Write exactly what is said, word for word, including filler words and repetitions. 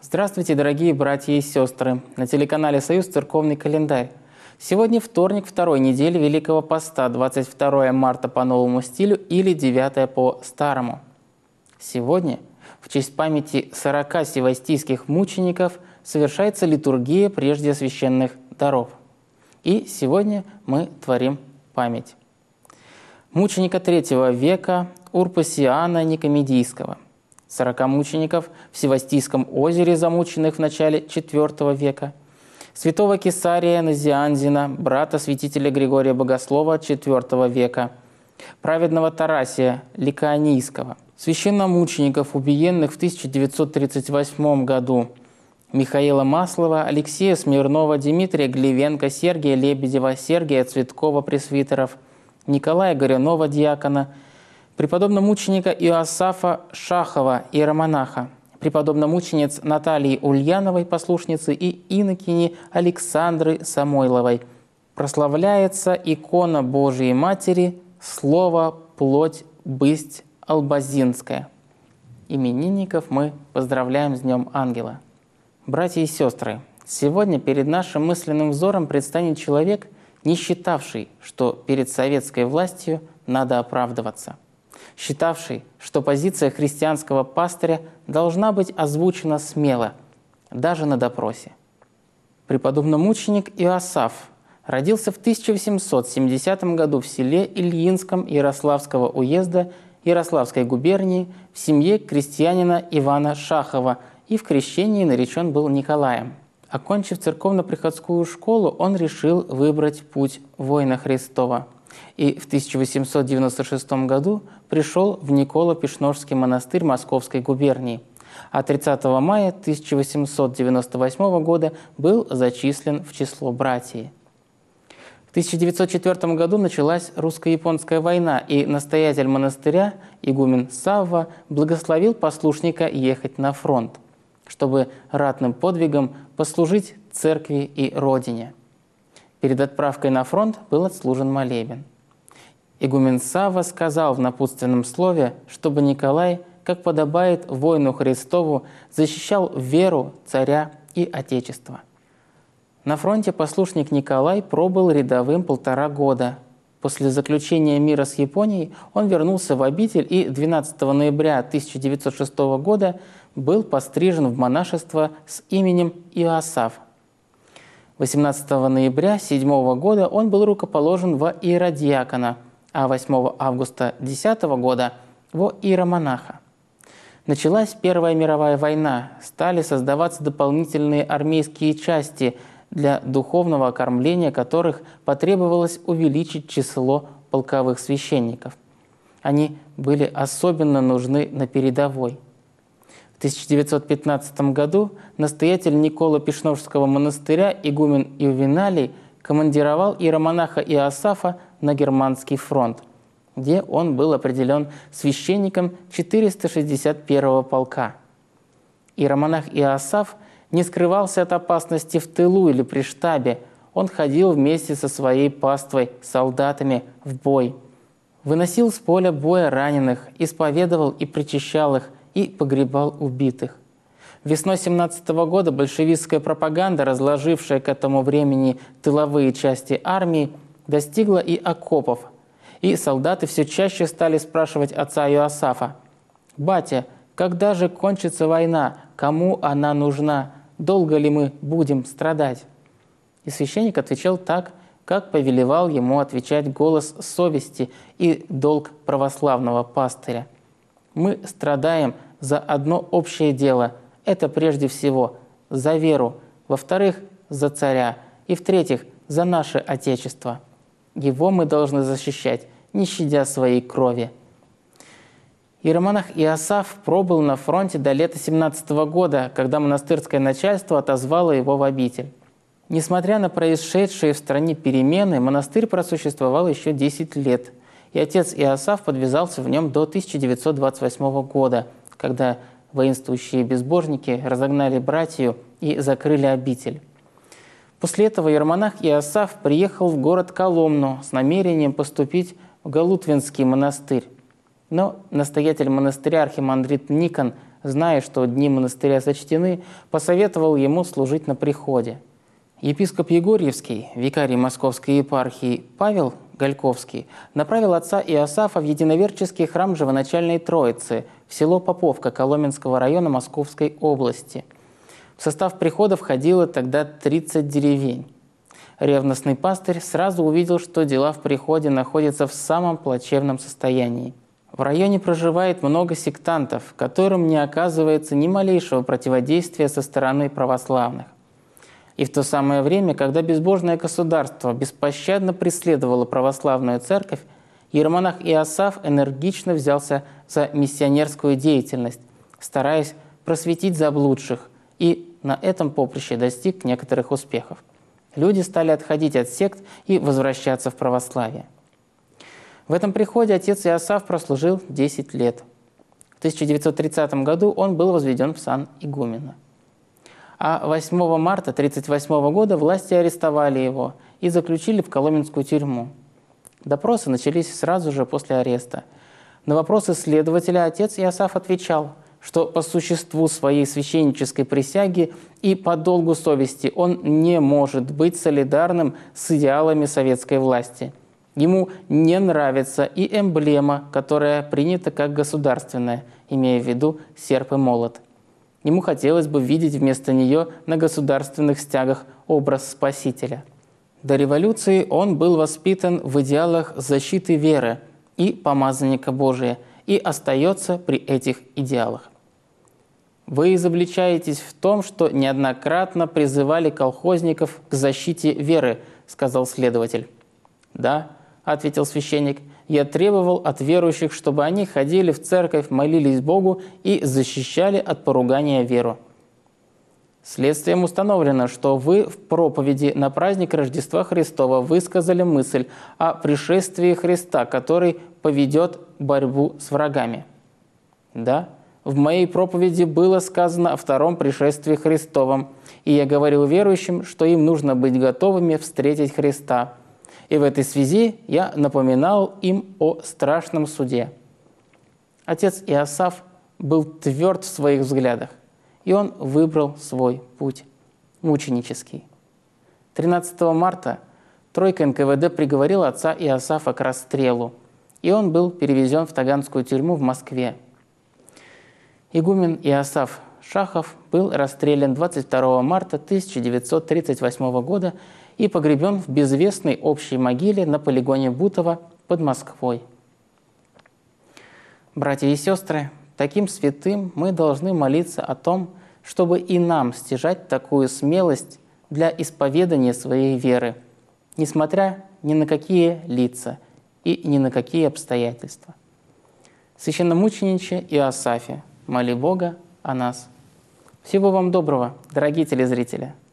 Здравствуйте, дорогие братья и сестры! На телеканале «Союз» церковный календарь. Сегодня вторник второй недели Великого Поста, двадцать второе марта по новому стилю или девятое по старому. Сегодня в честь памяти сорока севастийских мучеников совершается литургия прежде священных даров. И сегодня мы творим память мученика третьего века Урпасиана Никомедийского, сорока мучеников в Севастийском озере, замученных в начале четвертого века, святого Кесария Назианзина, брата святителя Григория Богослова четвертого века, праведного Тарасия Ликаонийского, священномучеников, убиенных в тысяча девятьсот тридцать восьмом году, Михаила Маслова, Алексея Смирнова, Дмитрия Глевенко, Сергия Лебедева, Сергия Цветкова, пресвитеров, Николая Горюнова, диакона, преподобномученика Иоасафа Шахова, иеромонаха, преподобномучениц Натальи Ульяновой, послушницы, и инокини Александры Самойловой. Прославляется икона Божией Матери, Слово, плоть, бысть Албазинская. Именинников мы поздравляем с Днем Ангела. Братья и сестры, сегодня перед нашим мысленным взором предстанет человек, не считавший, что перед советской властью надо оправдываться, считавший, что позиция христианского пастыря должна быть озвучена смело, даже на допросе. Преподобномученик Иоасаф родился в тысяча восемьсот семидесятом году в селе Ильинском Ярославского уезда Ярославской губернии в семье крестьянина Ивана Шахова и в крещении наречен был Николаем. Окончив церковно-приходскую школу, он решил выбрать путь воина Христова и в тысяча восемьсот девяносто шестом году пришел в Николо-Пешножский монастырь Московской губернии, а тридцатого мая тысяча восемьсот девяносто восьмого года был зачислен в число братьев. В тысяча девятьсот четвёртом году началась русско-японская война, и настоятель монастыря, игумен Савва, благословил послушника ехать на фронт, чтобы ратным подвигом послужить церкви и родине. Перед отправкой на фронт был отслужен молебен. Игумен Савва сказал в напутственном слове, чтобы Николай, как подобает воину Христову, защищал веру, царя и отечество. На фронте послушник Николай пробыл рядовым полтора года. После заключения мира с Японией он вернулся в обитель и двенадцатого ноября тысяча девятьсот шестого года был пострижен в монашество с именем Иоасаф. восемнадцатого ноября седьмого года он был рукоположен во иеродиакона, а восьмого августа десятого года во иеромонаха. Началась Первая мировая война, стали создаваться дополнительные армейские части, для духовного окормления которых потребовалось увеличить число полковых священников. Они были особенно нужны на передовой. В тысяча девятьсот пятнадцатом году настоятель Николо-Пешножского монастыря игумен Ювеналий командировал иеромонаха Иоасафа на Германский фронт, где он был определен священником четыреста шестьдесят первого полка. Иеромонах Иоасаф не скрывался от опасности в тылу или при штабе, он ходил вместе со своей паствой, солдатами, в бой, выносил с поля боя раненых, исповедовал и причащал их, и погребал убитых. Весной семнадцатого года большевистская пропаганда, разложившая к этому времени тыловые части армии, достигла и окопов, и солдаты все чаще стали спрашивать отца Иоасафа: «Батя, когда же кончится война? Кому она нужна? Долго ли мы будем страдать?» И священник отвечал так, как повелевал ему отвечать голос совести и долг православного пастыря. «Мы страдаем за одно общее дело. Это прежде всего за веру, во-вторых, за царя, и в-третьих, за наше Отечество. Его мы должны защищать, не щадя своей крови». Иеромонах Иоасаф пробыл на фронте до лета семнадцатого года, когда монастырское начальство отозвало его в обитель. Несмотря на происшедшие в стране перемены, монастырь просуществовал еще десять лет, и отец Иоасаф подвязался в нем до тысяча девятьсот двадцать восьмого года, когда воинствующие безбожники разогнали братью и закрыли обитель. После этого иеромонах Иоасаф приехал в город Коломну с намерением поступить в Галутвинский монастырь. Но настоятель монастыря архимандрит Никон зная, что дни монастыря сочтены, посоветовал ему служить на приходе. Епископ Егорьевский, викарий Московской епархии Павел Гальковский, направил отца Иосафа в единоверческий храм Живоначальной Троицы в село Поповка Коломенского района Московской области. В состав прихода входило тогда тридцать деревень. Ревностный пастырь сразу увидел, что дела в приходе находятся в самом плачевном состоянии. В районе проживает много сектантов, которым не оказывается ни малейшего противодействия со стороны православных. И в то самое время, когда безбожное государство беспощадно преследовало православную церковь, иеромонах Иосаф энергично взялся за миссионерскую деятельность, стараясь просветить заблудших, и на этом поприще достиг некоторых успехов. Люди стали отходить от сект и возвращаться в православие. В этом приходе отец Иосаф прослужил десять лет. В тысяча девятьсот тридцатом году он был возведен в сан игумена. А восьмого марта тысяча девятьсот тридцать восьмого года власти арестовали его и заключили в коломенскую тюрьму. Допросы начались сразу же после ареста. На вопросы следователя отец Иосаф отвечал, что по существу своей священнической присяги и по долгу совести он не может быть солидарным с идеалами советской власти. Ему не нравится и эмблема, которая принята как государственная, имея в виду серп и молот. Ему хотелось бы видеть вместо нее на государственных стягах образ Спасителя. До революции он был воспитан в идеалах защиты веры и помазанника Божия и остается при этих идеалах. Вы изобличаетесь в том, что неоднократно призывали колхозников к защите веры, сказал следователь. Да, ответил священник, я требовал от верующих, чтобы они ходили в церковь, молились Богу и защищали от поругания веру. Следствием установлено, что вы в проповеди на праздник Рождества Христова высказали мысль о пришествии Христа, который поведет борьбу с врагами. Да, в моей проповеди было сказано о втором пришествии Христовом, и я говорил верующим, что им нужно быть готовыми встретить Христа. И в этой связи я напоминал им о страшном суде. Отец Иосаф был тверд в своих взглядах, и он выбрал свой путь – мученический. тринадцатого марта тройка эн ка вэ дэ приговорила отца Иосафа к расстрелу, и он был перевезен в Таганскую тюрьму в Москве. Игумен Иосаф Шахов был расстрелян двадцать второго марта тысяча девятьсот тридцать восьмого года и погребен в безвестной общей могиле на полигоне Бутово под Москвой. Братья и сестры, таким святым мы должны молиться о том, чтобы и нам стяжать такую смелость для исповедания своей веры, несмотря ни на какие лица и ни на какие обстоятельства. Священномучениче Иосафе, моли Бога о нас. Всего вам доброго, дорогие телезрители!